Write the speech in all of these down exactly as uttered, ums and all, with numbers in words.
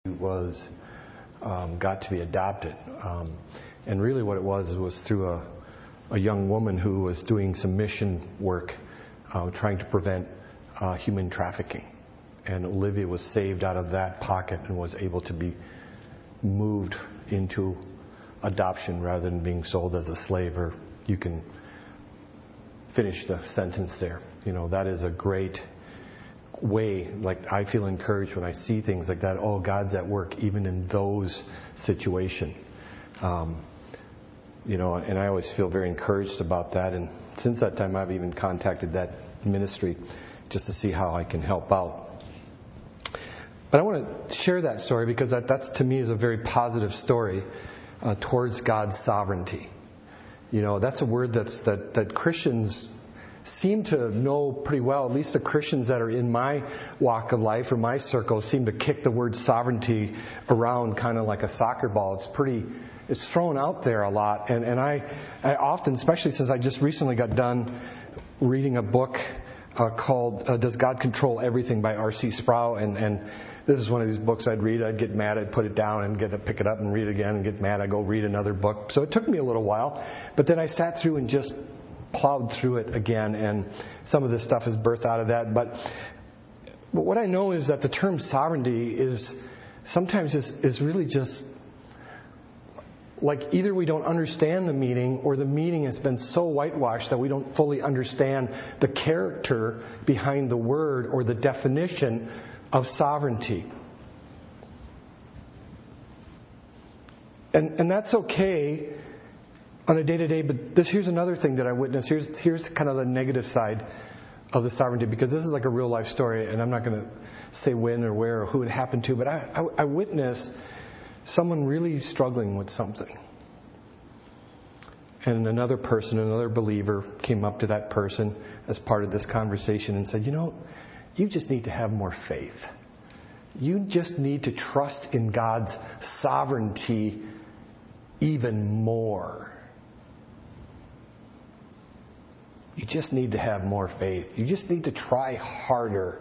was um, got to be adopted. Um, and really what it was, it was through a, a young woman who was doing some mission work uh, trying to prevent uh, human trafficking. And Olivia was saved out of that pocket and was able to be moved into adoption rather than being sold as a slave. Or you can finish the sentence there. You know, that is a great way. Like, I feel encouraged when I see things like that. Oh, God's at work even in those situations. Um, you know, and I always feel very encouraged about that. And since that time, I've even contacted that ministry just to see how I can help out. But I want to share that story because that that's, to me, is a very positive story uh, towards God's sovereignty. You know, that's a word that's that, that Christians seem to know pretty well. At least the Christians that are in my walk of life or my circle seem to kick the word sovereignty around kind of like a soccer ball. It's pretty, it's thrown out there a lot. And, and I, I often, especially since I just recently got done reading a book uh, called uh, Does God Control Everything by R C Sproul? And, and this is one of these books I'd read. I'd get mad. I'd put it down and get to pick it up and read it again and get mad. I'd go read another book. So it took me a little while. But then I sat through and just plowed through it again, and some of this stuff is birthed out of that. But, but what I know is that the term sovereignty is sometimes is, is really just like either we don't understand the meaning or the meaning has been so whitewashed that we don't fully understand the character behind the word or the definition of sovereignty. And, and that's okay on a day-to-day, but this here's another thing that I witnessed. Here's here's kind of the negative side of the sovereignty, because this is like a real life story, and I'm not going to say when or where or who it happened to, but I, I, I witnessed someone really struggling with something. And another person, another believer, came up to that person as part of this conversation and said, you know, you just need to have more faith. You just need to trust in God's sovereignty even more. You just need to have more faith. You just need to try harder.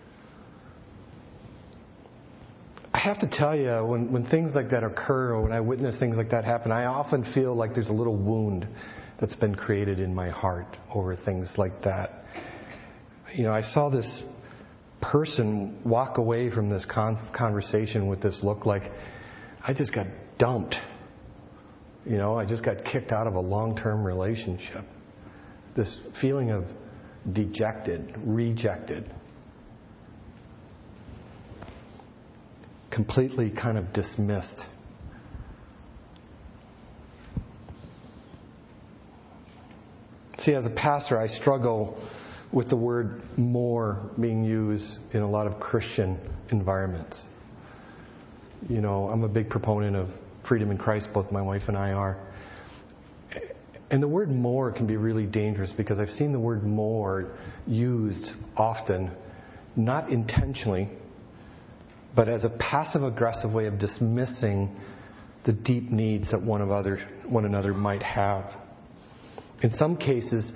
I have to tell you, when, when things like that occur, or when I witness things like that happen, I often feel like there's a little wound that's been created in my heart over things like that. You know, I saw this person walk away from this con- conversation with this look like, I just got dumped. You know, I just got kicked out of a long-term relationship. This feeling of dejected, rejected, completely kind of dismissed. See, as a pastor, I struggle with the word more being used in a lot of Christian environments. You know, I'm a big proponent of freedom in Christ, both my wife and I are. And the word more can be really dangerous because I've seen the word more used often, not intentionally, but as a passive-aggressive way of dismissing the deep needs that one of other, one another might have. In some cases,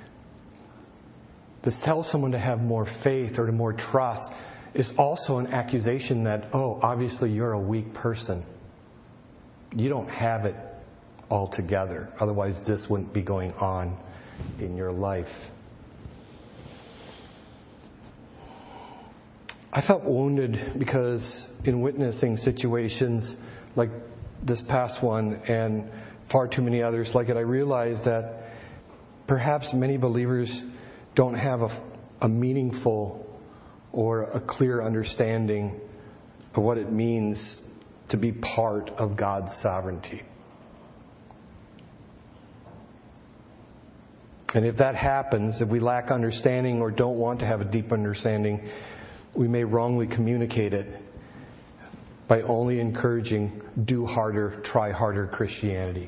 to tell someone to have more faith or to more trust is also an accusation that, oh, obviously you're a weak person. You don't have it all together. Otherwise, this wouldn't be going on in your life. I felt wounded because in witnessing situations like this past one and far too many others like it, I realized that perhaps many believers don't have a, a meaningful or a clear understanding of what it means to be part of God's sovereignty. And if that happens, if we lack understanding or don't want to have a deep understanding, we may wrongly communicate it by only encouraging do harder, try harder Christianity.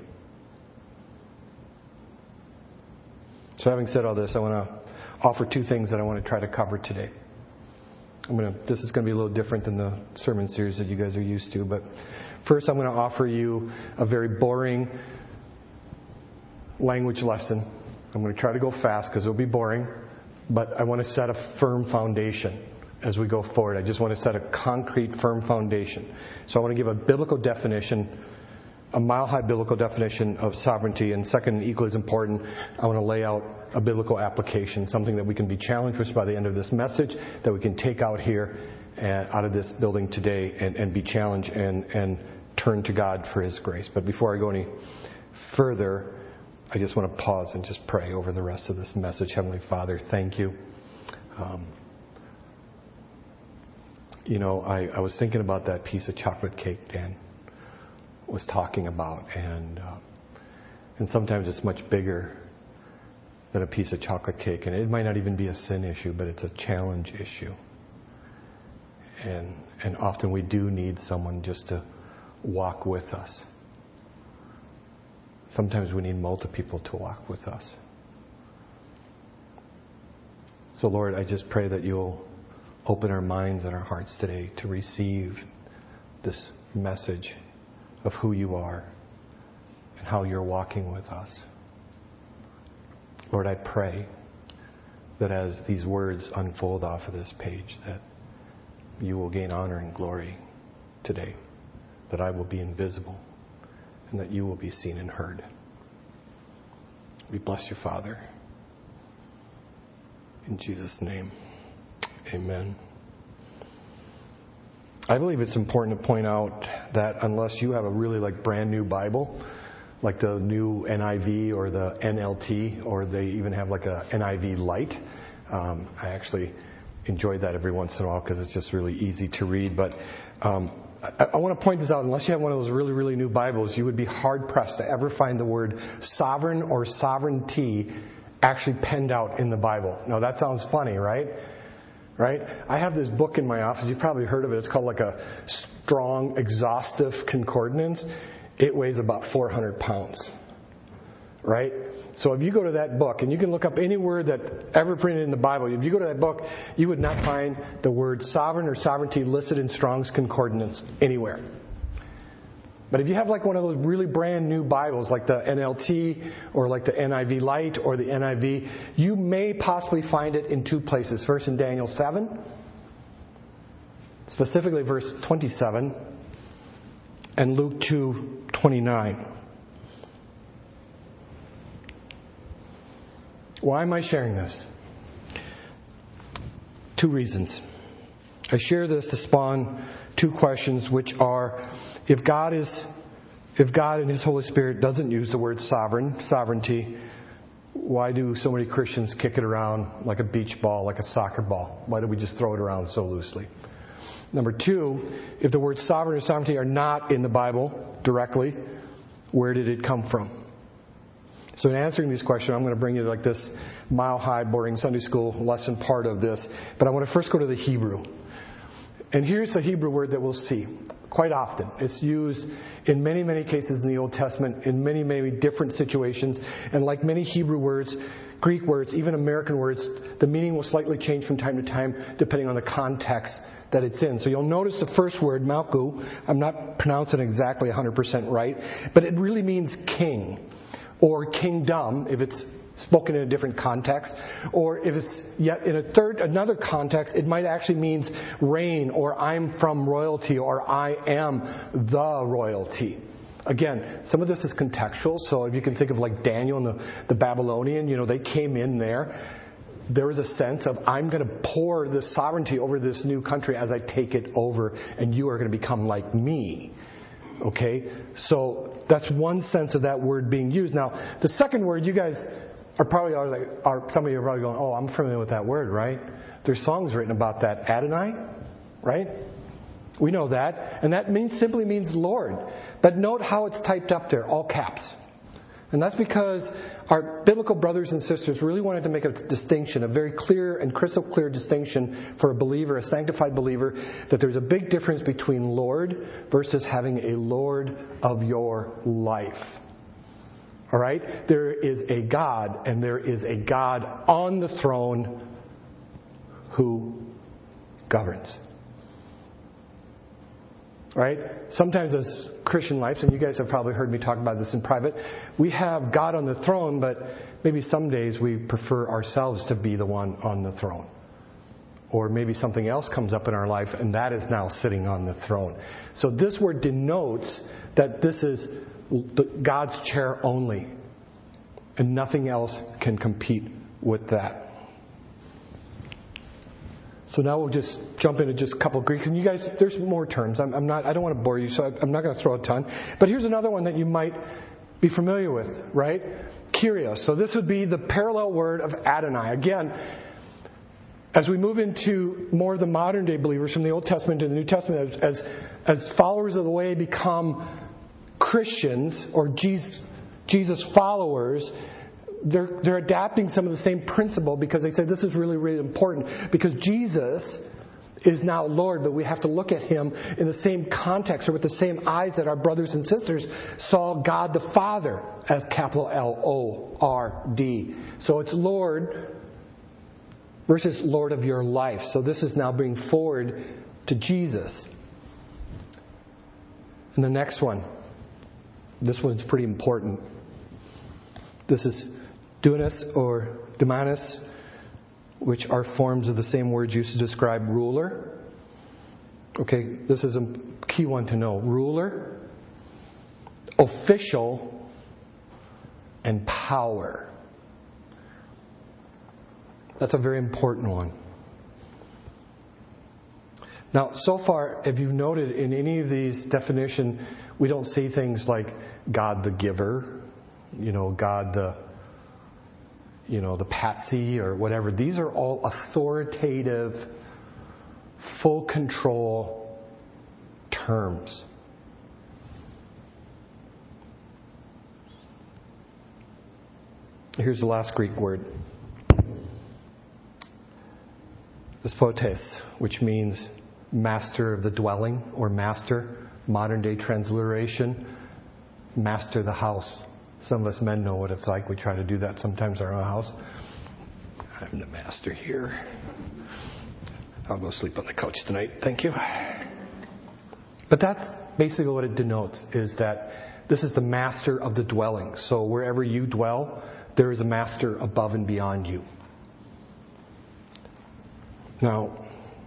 So having said all this, I want to offer two things that I want to try to cover today. I'm going to, this is going to be a little different than the sermon series that you guys are used to. But first, I'm going to offer you a very boring language lesson. I'm going to try to go fast because it'll be boring, but I want to set a firm foundation. as we go forward, I just want to set a concrete, firm foundation. So I want to give a biblical definition, a mile-high biblical definition of sovereignty. And second, and equally as important, I want to lay out a biblical application, something that we can be challenged with by the end of this message, that we can take out here and out of this building today and, and be challenged and, and turn to God for His grace. But before I go any further, I just want to pause and just pray over the rest of this message. Heavenly Father, thank you. Um, you know, I, I was thinking about that piece of chocolate cake Dan was talking about, and uh, and sometimes it's much bigger than a piece of chocolate cake, and it might not even be a sin issue, but it's a challenge issue. And and often we do need someone just to walk with us. Sometimes we need multiple people to walk with us. So Lord, I just pray that you'll open our minds and our hearts today to receive this message of who you are and how you're walking with us. Lord, I pray that as these words unfold off of this page, that you will gain honor and glory today, that I will be invisible, and that you will be seen and heard. We bless you, Father. In Jesus' name, amen. I believe it's important to point out that unless you have a really like brand new Bible, like the new N I V or the N L T, or they even have like a N I V Lite, um, I actually enjoy that every once in a while because it's just really easy to read. But um, I, I want to point this out. Unless you have one of those really, really new Bibles, you would be hard-pressed to ever find the word sovereign or sovereignty actually penned out in the Bible. Now, that sounds funny, right? Right? I have this book in my office. You've probably heard of it. It's called like a Strong Exhaustive Concordance. It weighs about four hundred pounds. Right? So if you go to that book, and you can look up any word that ever printed in the Bible, if you go to that book, you would not find the word sovereign or sovereignty listed in Strong's Concordance anywhere. But if you have like one of those really brand new Bibles, like the N L T or like the N I V Lite or the N I V, you may possibly find it in two places. First in Daniel seven, specifically verse twenty-seven, and Luke two twenty-nine. Why am I sharing this? Two reasons. I share this to spawn two questions, which are, if God is, if God and His Holy Spirit doesn't use the word sovereign, sovereignty, why do so many Christians kick it around like a beach ball, like a soccer ball? Why do we just throw it around so loosely? Number two, if the words sovereign or sovereignty are not in the Bible directly, where did it come from? So in answering these questions, I'm going to bring you like this mile-high, boring Sunday school lesson part of this. But I want to first go to the Hebrew. And here's the Hebrew word that we'll see quite often. It's used in many, many cases in the Old Testament, in many, many different situations. And like many Hebrew words, Greek words, even American words, the meaning will slightly change from time to time depending on the context that it's in. So you'll notice the first word, Malku, I'm not pronouncing it exactly one hundred percent right, but it really means king or kingdom if it's spoken in a different context, or if it's yet in a third, another context, it might actually means reign, or I'm from royalty, or I am the royalty. Again, some of this is contextual, so if you can think of like Daniel and the, the Babylonian, you know, they came in there. There was a sense of, I'm going to pour the sovereignty over this new country as I take it over, and you are going to become like me. Okay? So that's one sense of that word being used. Now, the second word, you guys are probably always like, are, some of you are probably going, oh, I'm familiar with that word, right? There's songs written about that. Adonai, right? We know that. And that means simply means Lord. But note how it's typed up there, all caps. And that's because our biblical brothers and sisters really wanted to make a distinction, a very clear and crystal clear distinction for a believer, a sanctified believer, that there's a big difference between Lord versus having a Lord of your life. All right? There is a God, and there is a God on the throne who governs. Right? Sometimes as Christian lives, and you guys have probably heard me talk about this in private, we have God on the throne, but maybe some days we prefer ourselves to be the one on the throne. or maybe something else comes up in our life, and that is now sitting on the throne. So this word denotes that this is God's chair only, and nothing else can compete with that. So now we'll just jump into just a couple of Greeks. And you guys, there's more terms. I'm, I'm not. I don't want to bore you, so I'm not going to throw a ton. But here's another one that you might be familiar with, right? Kyrios. So this would be the parallel word of Adonai. Again, as we move into more of the modern day believers from the Old Testament to the New Testament, as as followers of the way become Christians or Jesus, Jesus followers, they're they're adapting some of the same principle, because they say this is really, really important, because Jesus is now Lord, but we have to look at Him in the same context or with the same eyes that our brothers and sisters saw God the Father as capital L O R D. So it's Lord versus Lord of your life. So this is now bringing forward to Jesus. And the next one, this one's pretty important. This is dunamis or dunamis, which are forms of the same words used to describe ruler. Okay, this is a key one to know. Ruler, official, and power. That's a very important one. Now, so far, if you've noted in any of these definitions, we don't say things like God the giver, you know, God the, you know, the patsy or whatever. These are all authoritative, full control terms. Here's the last Greek word. Despotes, which means master of the dwelling or master. Modern day transliteration, master of the house. Some of us men know what it's like. We try to do that sometimes in our own house. I'm the master here. I'll go sleep on the couch tonight. Thank you. But that's basically what it denotes, is that this is the master of the dwelling. So wherever you dwell, there is a master above and beyond you. Now,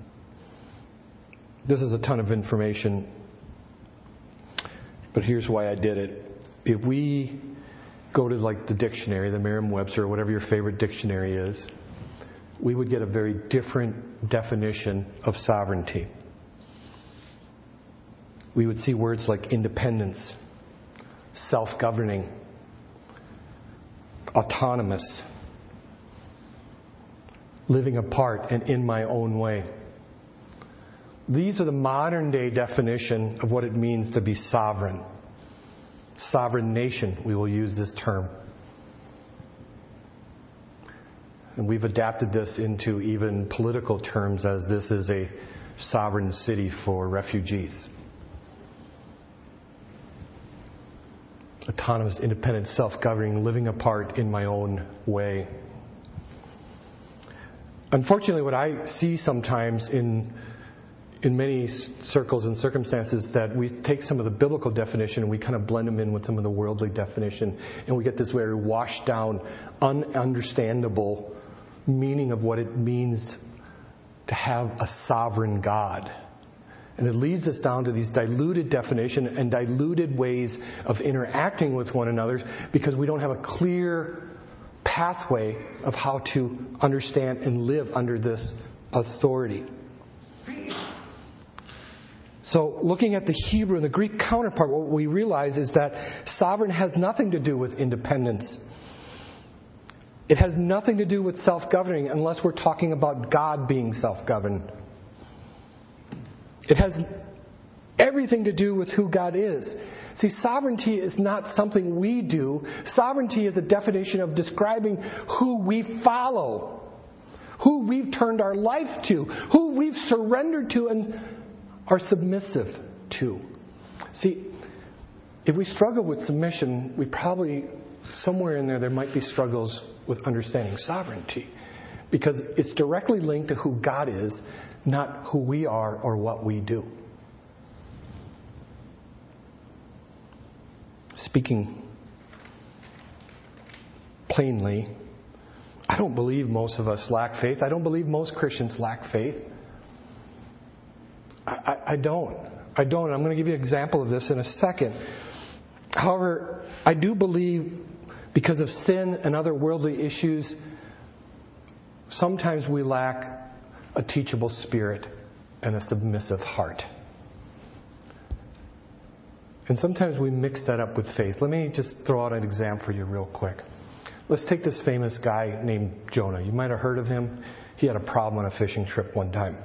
this is a ton of information, but here's why I did it. If we go to like the dictionary, the Merriam-Webster, or whatever your favorite dictionary is, we would get a very different definition of sovereignty. We would see words like independence, self-governing, autonomous, living apart and in my own way. These are the modern day definition of what it means to be sovereign. Sovereign nation, we will use this term. And we've adapted this into even political terms, as this is a sovereign city for refugees. Autonomous, independent, self-governing, living apart in my own way. Unfortunately, what I see sometimes in in many circles and circumstances, that we take some of the biblical definition and we kind of blend them in with some of the worldly definition, and we get this very washed down, ununderstandable meaning of what it means to have a sovereign God. And it leads us down to these diluted definition and diluted ways of interacting with one another, because we don't have a clear pathway of how to understand and live under this authority. So looking at the Hebrew and the Greek counterpart, what we realize is that sovereign has nothing to do with independence. It has nothing to do with self-governing, unless we're talking about God being self-governed. It has everything to do with who God is. See, sovereignty is not something we do. Sovereignty is a definition of describing who we follow, who we've turned our life to, who we've surrendered to and are submissive to. See, if we struggle with submission, we probably, somewhere in there, there might be struggles with understanding sovereignty, because it's directly linked to who God is, not who we are or what we do. Speaking plainly, I don't believe most of us lack faith. I don't believe most Christians lack faith. I, I, I don't. I don't. I'm going to give you an example of this in a second. However, I do believe because of sin and other worldly issues, sometimes we lack a teachable spirit and a submissive heart. And sometimes we mix that up with faith. Let me just throw out an example for you real quick. Let's take this famous guy named Jonah. You might have heard of him. He had a problem on a fishing trip one time.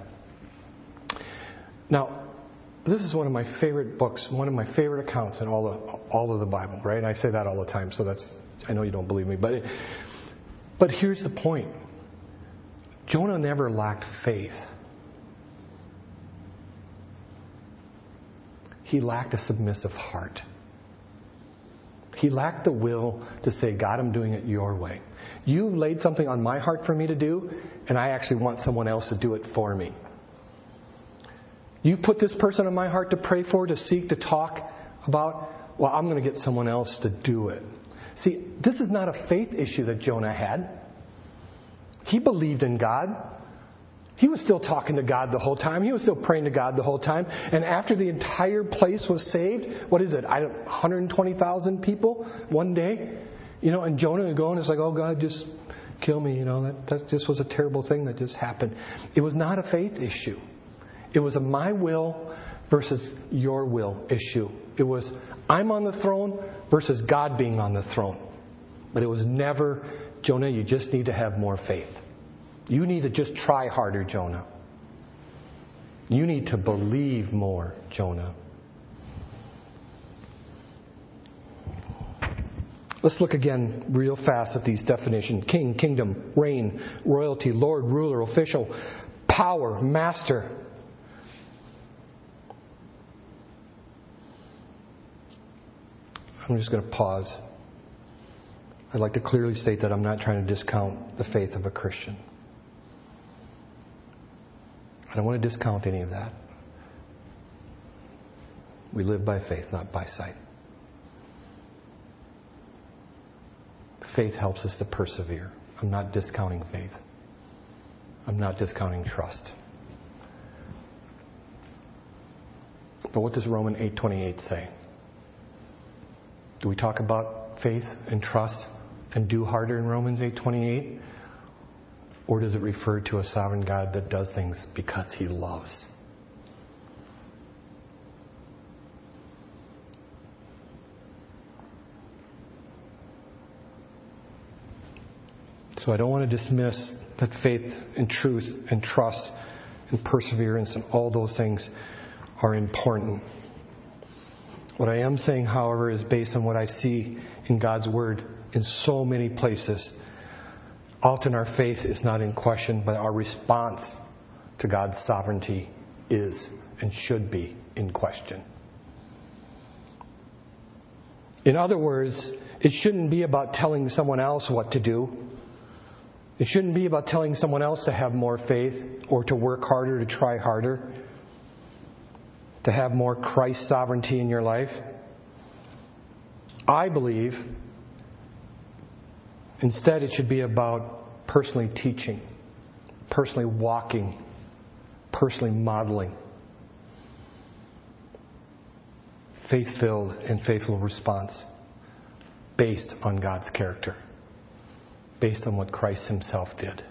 Now, this is one of my favorite books, one of my favorite accounts in all of, all of the Bible, right? And I say that all the time, so that's, I know you don't believe me. But, it, but here's the point. Jonah never lacked faith. He lacked a submissive heart. He lacked the will to say, God, I'm doing it your way. You've laid something on my heart for me to do, and I actually want someone else to do it for me. You've put this person on my heart to pray for, to seek, to talk about. Well, I'm going to get someone else to do it. See, this is not a faith issue that Jonah had. He believed in God. He was still talking to God the whole time. He was still praying to God the whole time. And after the entire place was saved, what is it? I don't, one hundred twenty thousand people one day? You know, and Jonah would go and it's like, oh God, just kill me. You know, that, that just was a terrible thing that just happened. It was not a faith issue. It was a my will versus your will issue. It was I'm on the throne versus God being on the throne. But it was never, Jonah, you just need to have more faith. You need to just try harder, Jonah. You need to believe more, Jonah. Let's look again real fast at these definitions. King, kingdom, reign, royalty, lord, ruler, official, power, master. I'm just going to pause. I'd like to clearly state that I'm not trying to discount the faith of a Christian. I don't want to discount any of that. We live by faith, not by sight. Faith helps us to persevere. I'm not discounting faith. I'm not discounting trust. But what does Romans eight twenty-eight say? Do we talk about faith and trust and do harder in Romans eight twenty-eight? Or does it refer to a sovereign God that does things because He loves? So I don't want to dismiss that faith and truth and trust and perseverance and all those things are important. What I am saying, however, is based on what I see in God's Word in so many places. Often our faith is not in question, but our response to God's sovereignty is and should be in question. In other words, it shouldn't be about telling someone else what to do. It shouldn't be about telling someone else to have more faith or to work harder, to try harder, to have more Christ sovereignty in your life. I believe instead it should be about personally teaching, personally walking, personally modeling faith-filled and faithful response based on God's character, based on what Christ Himself did.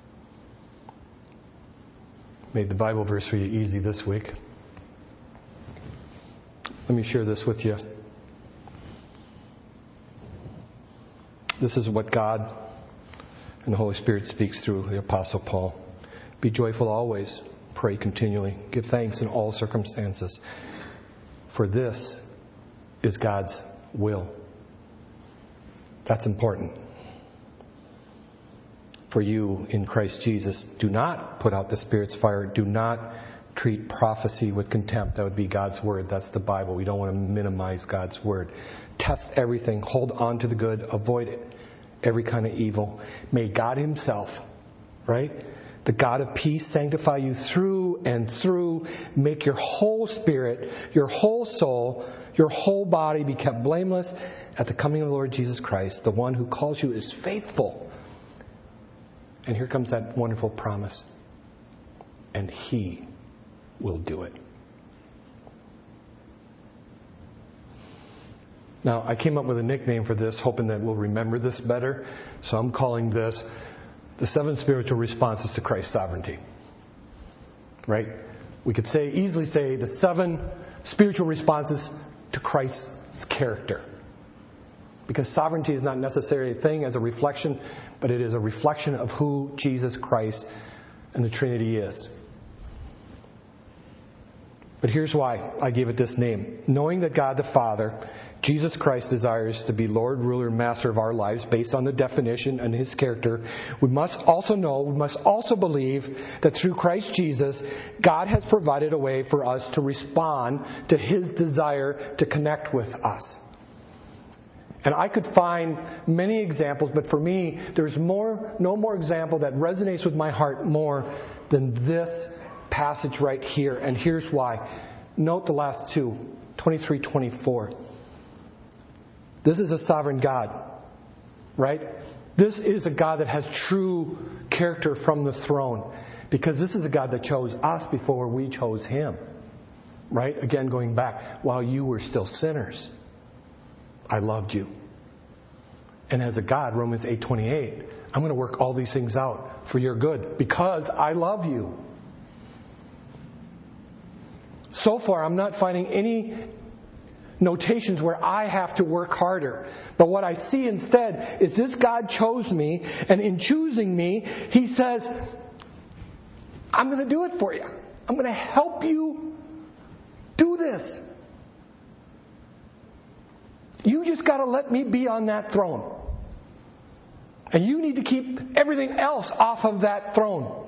Made the Bible verse for you easy this week. Let me share this with you. This is what God and the Holy Spirit speaks through the Apostle Paul. Be joyful always. Pray continually. Give thanks in all circumstances. For this is God's will. That's important. For you in Christ Jesus, do not put out the Spirit's fire. Do not treat prophecy with contempt. That would be God's Word. That's the Bible. We don't want to minimize God's Word. Test everything. Hold on to the good. Avoid it. Every kind of evil. May God Himself, right? The God of peace sanctify you through and through. Make your whole spirit, your whole soul, your whole body be kept blameless at the coming of the Lord Jesus Christ. The one who calls you is faithful. And here comes that wonderful promise. And He will do it. Now, I came up with a nickname for this, hoping that we'll remember this better. So I'm calling this the seven spiritual responses to Christ's sovereignty. Right? We could say easily say the seven spiritual responses to Christ's character. Because sovereignty is not necessarily a thing as a reflection, but it is a reflection of who Jesus Christ and the Trinity is. But here's why I gave it this name. Knowing that God the Father, Jesus Christ, desires to be Lord, ruler, and master of our lives based on the definition and His character, we must also know, we must also believe that through Christ Jesus, God has provided a way for us to respond to His desire to connect with us. And I could find many examples, but for me, there's more, no more example that resonates with my heart more than this passage right here. And here's why. Note the last two, twenty-three, twenty-four. This is a sovereign God, right? This is a God that has true character from the throne. Because this is a God that chose us before we chose Him. Right? Again, going back, while you were still sinners, I loved you. And as a God, Romans eight twenty-eight, I'm going to work all these things out for your good because I love you. So far, I'm not finding any notations where I have to work harder. But what I see instead is this God chose me, and in choosing me, He says, I'm going to do it for you. I'm going to help you do this. You just got to let me be on that throne. And you need to keep everything else off of that throne.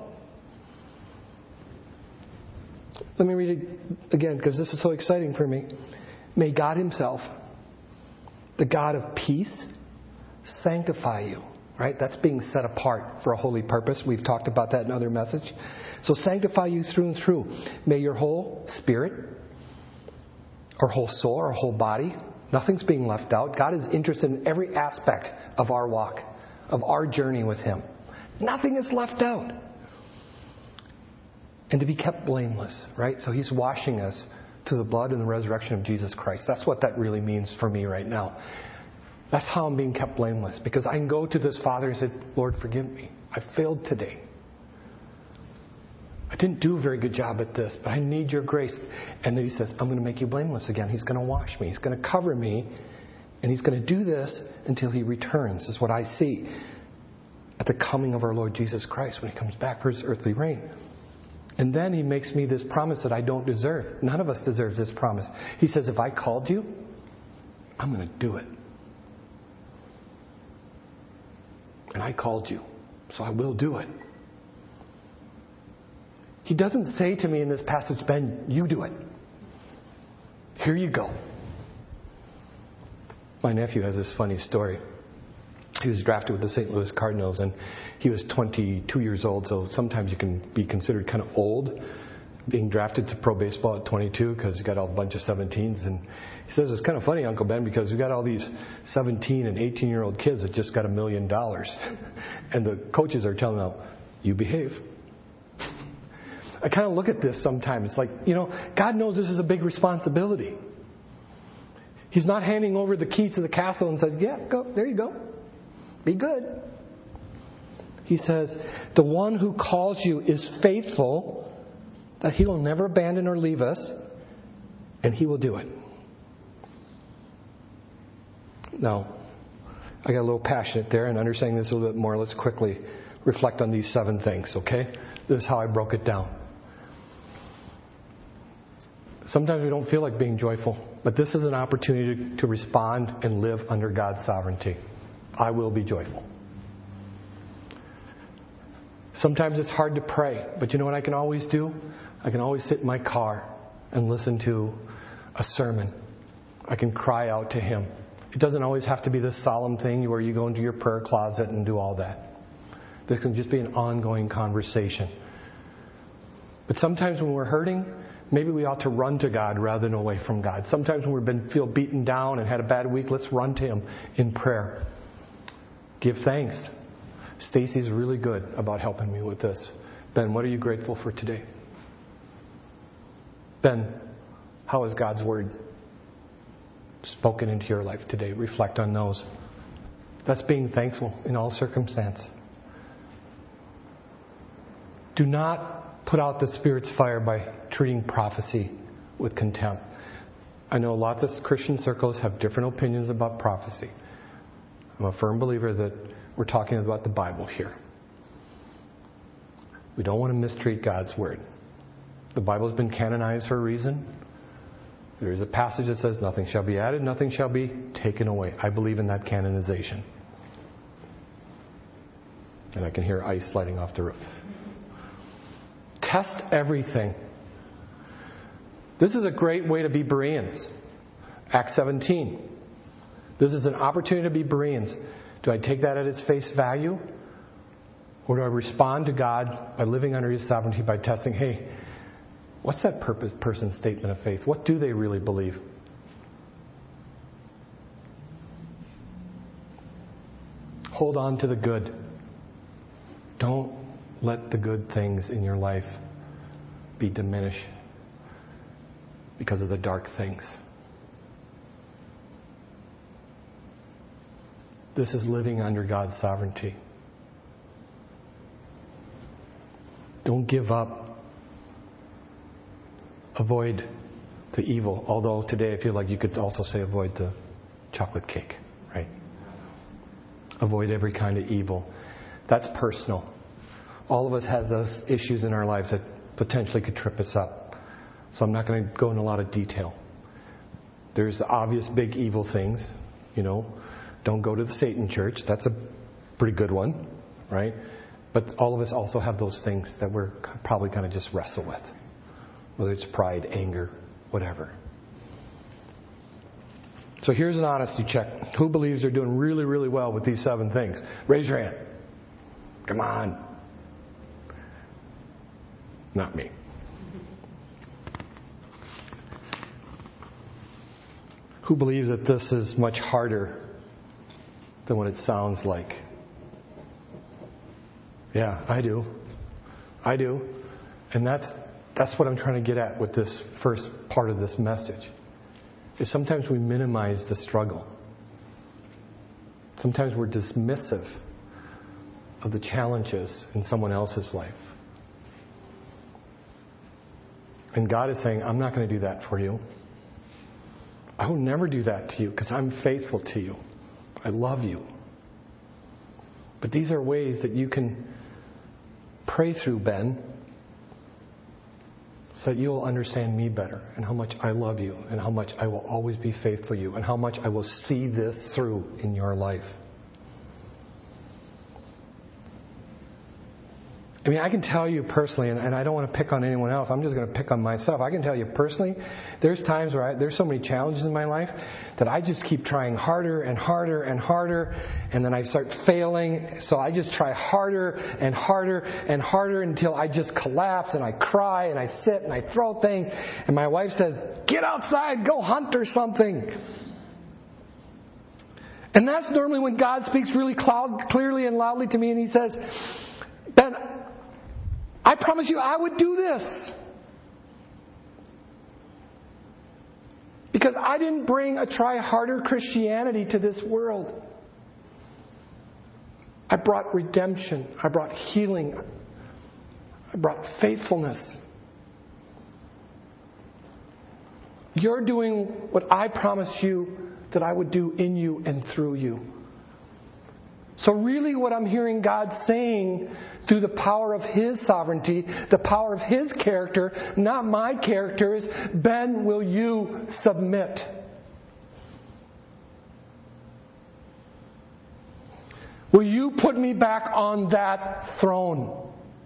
Let me read it again because this is so exciting for me. May God Himself, the God of peace, sanctify you. Right? That's being set apart for a holy purpose. We've talked about that in another message. So sanctify you through and through. May your whole spirit, or whole soul, or whole body, nothing's being left out. God is interested in every aspect of our walk, of our journey with Him. Nothing is left out. And to be kept blameless, right? So He's washing us to the blood and the resurrection of Jesus Christ. That's what that really means for me right now. That's how I'm being kept blameless. Because I can go to this Father and say, Lord, forgive me. I failed today. I didn't do a very good job at this, but I need your grace. And then He says, I'm going to make you blameless again. He's going to wash me. He's going to cover me. And He's going to do this until He returns, is what I see at the coming of our Lord Jesus Christ when He comes back for His earthly reign. And then He makes me this promise that I don't deserve. None of us deserves this promise. He says, if I called you, I'm going to do it. And I called you, so I will do it. He doesn't say to me in this passage, Ben, you do it. Here you go. My nephew has this funny story. He was drafted with the Saint Louis Cardinals, and he was twenty-two years old, so sometimes you can be considered kind of old being drafted to pro baseball at twenty-two because you got a bunch of seventeens. And he says, it's kind of funny, Uncle Ben, because we got all these seventeen and eighteen-year-old kids that just got a million dollars. And the coaches are telling them, you behave. I kind of look at this sometimes like, you know, God knows this is a big responsibility. He's not handing over the keys to the castle and says, yeah, go, there you go. Be good. He says, the one who calls you is faithful, that He will never abandon or leave us, and He will do it. Now, I got a little passionate there, and understanding this a little bit more, let's quickly reflect on these seven things, okay? This is how I broke it down. Sometimes we don't feel like being joyful, but this is an opportunity to respond and live under God's sovereignty. I will be joyful. Sometimes it's hard to pray, but you know what I can always do? I can always sit in my car and listen to a sermon. I can cry out to Him. It doesn't always have to be this solemn thing where you go into your prayer closet and do all that. There can just be an ongoing conversation. But sometimes when we're hurting, maybe we ought to run to God rather than away from God. Sometimes when we've been feel beaten down and had a bad week, let's run to Him in prayer. Give thanks. Stacy's really good about helping me with this. Ben, what are you grateful for today? Ben, how is God's Word spoken into your life today? Reflect on those. That's being thankful in all circumstance. Do not put out the Spirit's fire by treating prophecy with contempt. I know lots of Christian circles have different opinions about prophecy. I'm a firm believer that we're talking about the Bible here. We don't want to mistreat God's Word. The Bible's been canonized for a reason. There is a passage that says nothing shall be added, nothing shall be taken away. I believe in that canonization. And I can hear ice sliding off the roof. Test everything. This is a great way to be Bereans. Acts seventeen. This is an opportunity to be Bereans. Do I take that at its face value? Or do I respond to God by living under His sovereignty, by testing, hey, what's that purpose, person's statement of faith? What do they really believe? Hold on to the good. Don't let the good things in your life be diminished because of the dark things. This is living under God's sovereignty. Don't give up. Avoid the evil. Although today I feel like you could also say avoid the chocolate cake, right? Avoid every kind of evil. That's personal. All of us have those issues in our lives that potentially could trip us up. So I'm not going to go in a lot of detail. There's the obvious big evil things, you know. Don't go to the Satan church. That's a pretty good one, right? But all of us also have those things that we're probably kind of just wrestle with. Whether it's pride, anger, whatever. So here's an honesty check. Who believes they're doing really, really well with these seven things? Raise your hand. Come on. Not me. Who believes that this is much harder than what it sounds like? Yeah, I do. I do. And that's that's what I'm trying to get at with this first part of this message. Is sometimes we minimize the struggle. Sometimes we're dismissive of the challenges in someone else's life. And God is saying, I'm not going to do that for you. I will never do that to you because I'm faithful to you. I love you. But these are ways that you can pray through, Ben, so that you'll understand me better and how much I love you and how much I will always be faithful to you and how much I will see this through in your life. I mean, I can tell you personally, and, and I don't want to pick on anyone else. I'm just going to pick on myself. I can tell you personally, there's times where I, there's so many challenges in my life that I just keep trying harder and harder and harder, and then I start failing. So I just try harder and harder and harder until I just collapse and I cry and I sit and I throw things. And my wife says, "Get outside, go hunt or something." And that's normally when God speaks really cloud, clearly and loudly to me, and He says, "Ben, I promise you I would do this. Because I didn't bring a try harder Christianity to this world. I brought redemption. I brought healing. I brought faithfulness. You're doing what I promised you that I would do in you and through you." So really what I'm hearing God saying through the power of His sovereignty, the power of His character, not my character, is, Ben, will you submit? Will you put me back on that throne?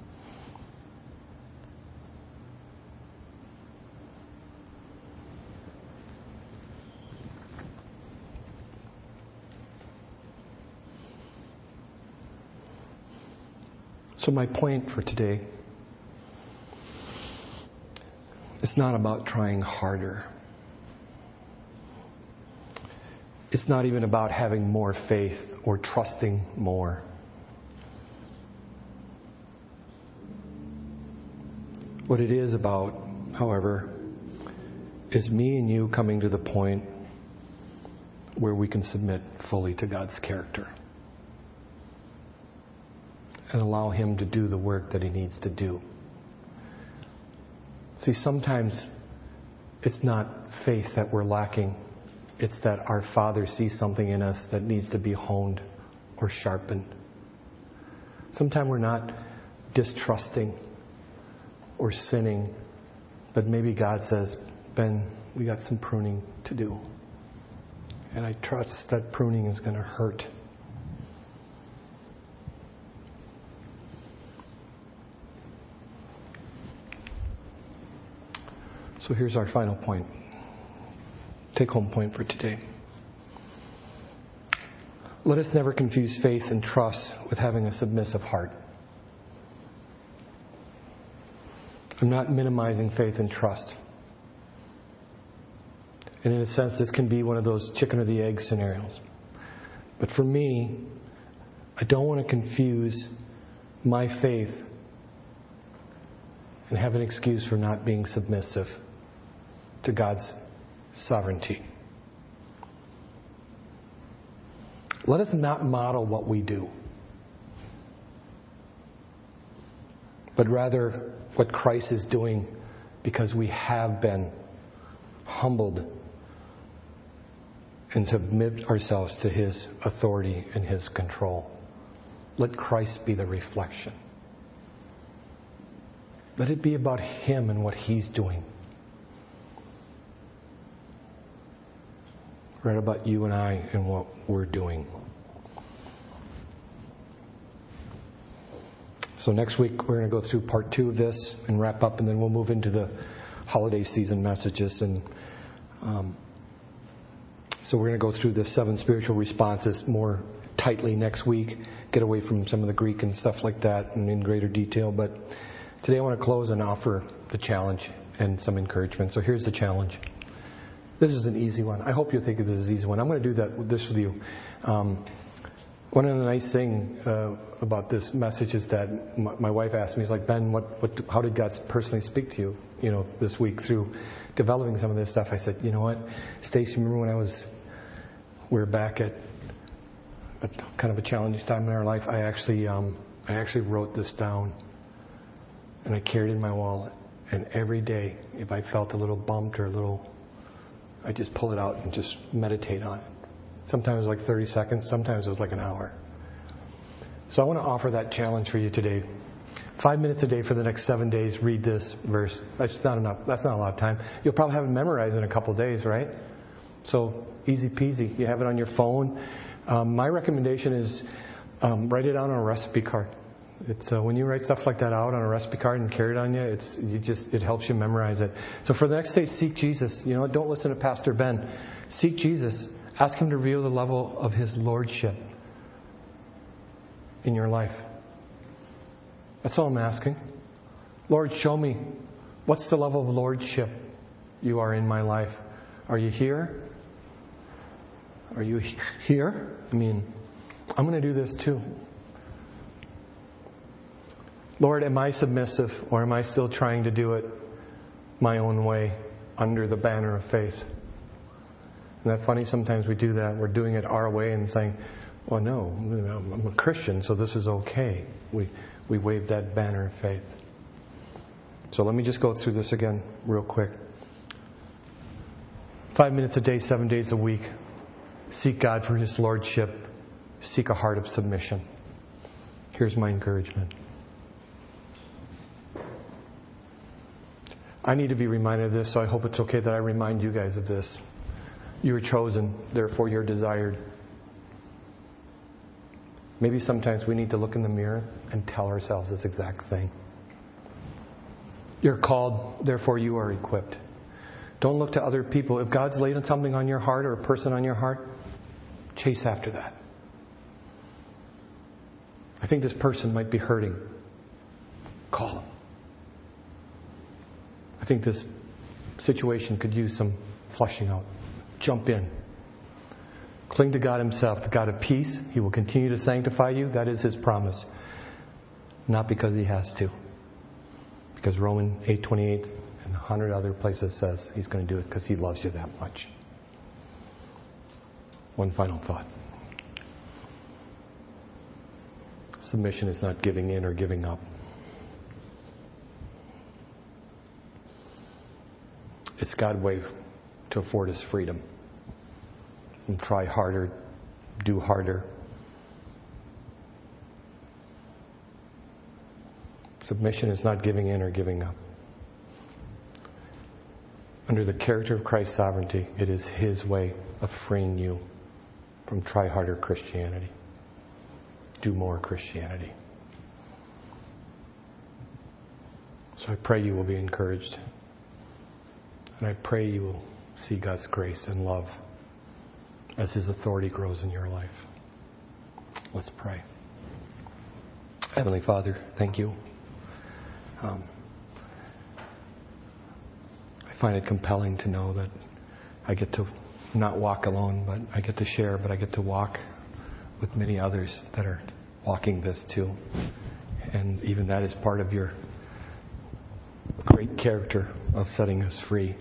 So my point for today is not about trying harder. It's not even about having more faith or trusting more. What it is about, however, is me and you coming to the point where we can submit fully to God's character and allow Him to do the work that He needs to do. See, sometimes it's not faith that we're lacking. It's that our Father sees something in us that needs to be honed or sharpened. Sometimes we're not distrusting or sinning, but maybe God says, Ben, we got some pruning to do. And I trust that pruning is going to hurt. So here's our final point. Take home point for today. Let us never confuse faith and trust with having a submissive heart. I'm not minimizing faith and trust. And in a sense, this can be one of those chicken or the egg scenarios. But for me, I don't want to confuse my faith and have an excuse for not being submissive to God's sovereignty. Let us not model what we do, but rather what Christ is doing, because we have been humbled and submit ourselves to His authority and His control. Let Christ be the reflection. Let it be about Him and what He's doing. Right about you and I and what we're doing. So next week we're going to go through part two of this and wrap up, and then we'll move into the holiday season messages. And um, so we're going to go through the seven spiritual responses more tightly next week, get away from some of the Greek and stuff like that and in greater detail. But today I want to close and offer the challenge and some encouragement. So here's the challenge. This is an easy one. I hope you think of this as an easy one. I'm going to do that this with you. Um, one of the nice things uh, about this message is that my, my wife asked me, "He's like, Ben, what, what, how did God personally speak to you, you know, this week through developing some of this stuff?" I said, "You know what, Stacy, remember when I was, we were back at a, kind of a challenging time in our life? I actually, um, I actually wrote this down, and I carried it in my wallet. And every day, if I felt a little bumped or a little, I just pull it out and just meditate on it. Sometimes it was like thirty seconds. Sometimes it was like an hour. So I want to offer that challenge for you today. Five minutes a day for the next seven days. Read this verse. That's not enough. That's not a lot of time. You'll probably have it memorized in a couple of days, right? So easy peasy. You have it on your phone. Um, my recommendation is um, write it down on a recipe card. It's uh, when you write stuff like that out on a recipe card and carry it on you, it's you just it helps you memorize it. So for the next day, seek Jesus. You know, don't listen to Pastor Ben. Seek Jesus. Ask Him to reveal the level of His lordship in your life. That's all I'm asking. Lord, show me what's the level of lordship you are in my life. Are you here? Are you here? I mean, I'm going to do this too. Lord, am I submissive, or am I still trying to do it my own way under the banner of faith? Isn't that funny? Sometimes we do that. We're doing it our way and saying, well, no, I'm a Christian, so this is okay. We we wave that banner of faith. So let me just go through this again real quick. Five minutes a day, seven days a week. Seek God for His lordship. Seek a heart of submission. Here's my encouragement. I need to be reminded of this, so I hope it's okay that I remind you guys of this. You are chosen, therefore you're desired. Maybe sometimes we need to look in the mirror and tell ourselves this exact thing. You're called, therefore you are equipped. Don't look to other people. If God's laid something on your heart or a person on your heart, chase after that. I think this person might be hurting. Call them. I think this situation could use some flushing out. Jump in. Cling to God Himself, the God of peace. He will continue to sanctify you. That is His promise. Not because He has to. Because Romans eight twenty-eight and a hundred other places says He's going to do it because He loves you that much. One final thought. Submission is not giving in or giving up. It's God's way to afford us freedom. And try harder, do harder. Submission is not giving in or giving up. Under the character of Christ's sovereignty, it is His way of freeing you from try harder Christianity. Do more Christianity. So I pray you will be encouraged. And I pray you will see God's grace and love as His authority grows in your life. Let's pray. Heavenly Father, thank you. Um, I find it compelling to know that I get to not walk alone, but I get to share, but I get to walk with many others that are walking this too. And even that is part of your great character of setting us free.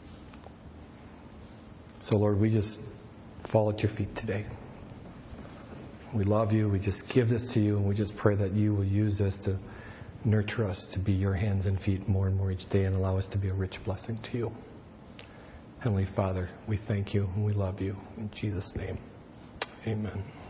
So Lord, we just fall at your feet today. We love you. We just give this to you, and we just pray that you will use this to nurture us to be your hands and feet more and more each day and allow us to be a rich blessing to you. Heavenly Father, we thank you and we love you. In Jesus' name, amen.